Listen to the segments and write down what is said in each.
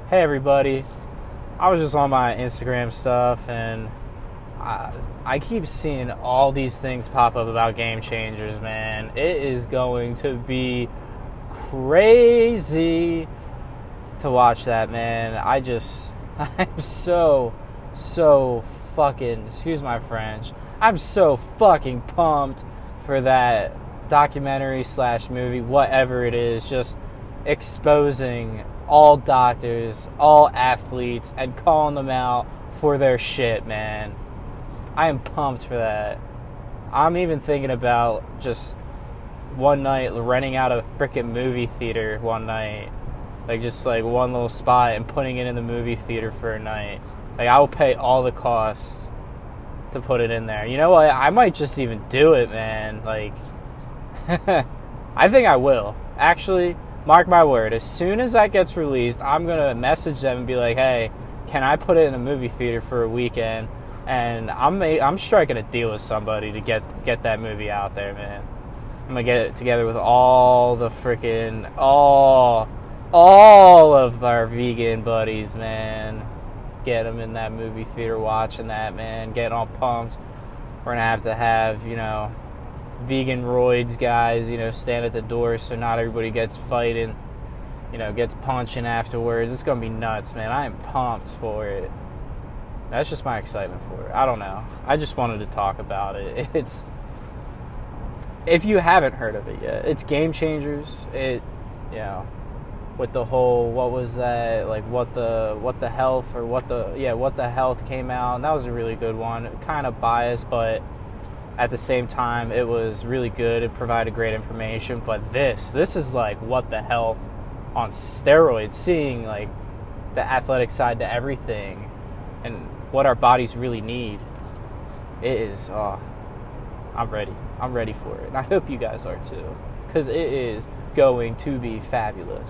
Hey everybody, I was just on my Instagram stuff and I keep seeing all these things pop up about Game Changers, man. It is going to be crazy to watch that, man. I'm so fucking, excuse my French, I'm so fucking pumped for that documentary / movie, whatever it is, just exposing all doctors, all athletes, and calling them out for their shit, man. I am pumped for that. I'm even thinking about just one night renting out a freaking movie theater one night. Just one little spot and putting it in the movie theater for a night. I will pay all the costs to put it in there. You know what? I might just even do it, man. I think I will. Actually, mark my word, as soon as that gets released, I'm going to message them and be like, hey, can I put it in a movie theater for a weekend? And I'm striking a deal with somebody to get that movie out there, man. I'm going to get it together with all the freaking, all of our vegan buddies, man. Get them in that movie theater watching that, man. Getting all pumped. We're going to have, vegan roids guys, stand at the door so not everybody gets fighting, gets punching afterwards. It's going to be nuts, man. I am pumped for it. That's just my excitement for it. I don't know. I just wanted to talk about it. It's, if you haven't heard of it yet, it's Game Changers. With the whole, what was that, what the health came out, and that was a really good one. Kind of biased, but at the same time, it was really good. It provided great information. But this is what the health on steroids, seeing the athletic side to everything and what our bodies really need. It is, I'm ready. I'm ready for it. And I hope you guys are too, because it is going to be fabulous.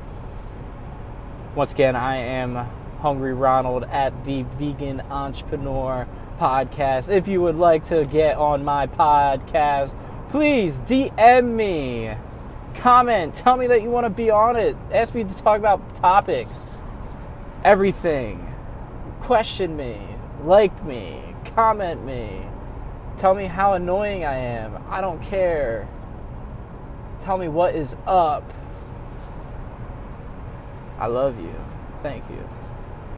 Once again, I am Hungry Ronald at the Vegan Entrepreneur Podcast. If you would like to get on my podcast, please DM me, comment, tell me that you want to be on it, ask me to talk about topics, everything. Question me, like me, comment me, tell me how annoying I am. I don't care. Tell me what is up. I love you. Thank you.